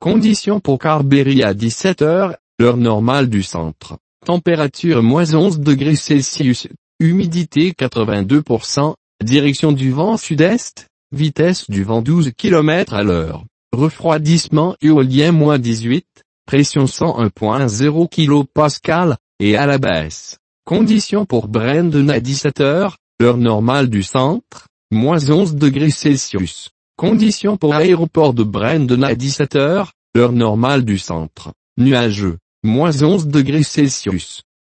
Conditions pour Carberry à 17 heures, l'heure normale du centre. Température -11 degrés Celsius, humidité 82%, direction du vent sud-est, vitesse du vent 12 km à l'heure, refroidissement éolien -18, pression 101.0 kPa, et à la baisse. Conditions pour Brandon à 17 heures, l'heure normale du centre, -11 degrés Celsius. Conditions pour aéroport de Brandon à 17 heures, l'heure normale du centre, nuageux, -11 degrés Celsius.